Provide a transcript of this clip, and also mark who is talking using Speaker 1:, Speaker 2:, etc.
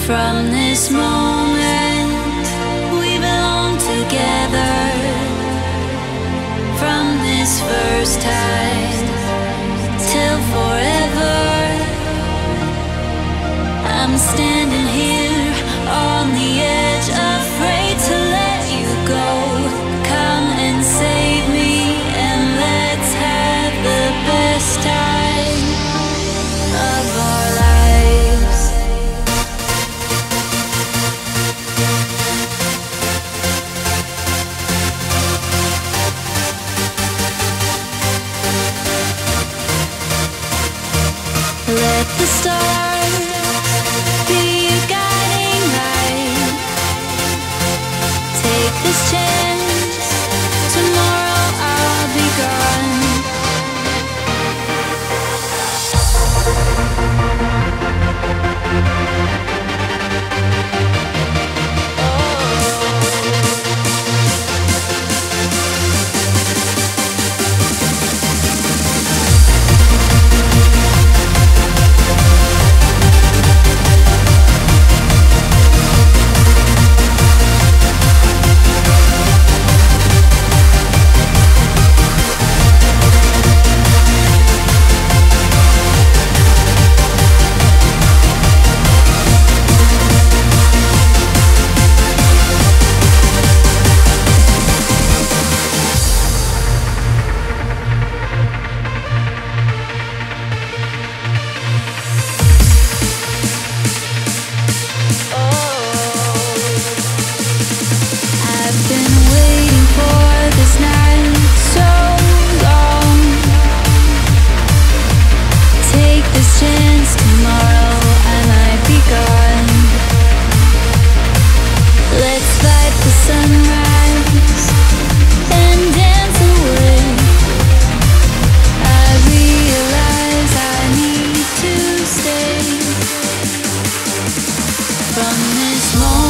Speaker 1: From this moment we belong together. From this first time till forever, I'm standing here on the edge, afraid to let you go. Come and save me, and let's have the best time of our lives. Let the stars be your guiding light. Take this chance, tomorrow I'll be gone. I've been waiting for this night so long. Take this chance, tomorrow I might be gone. Let's fight the sunrise and dance away. I realize I need to stay. From this moment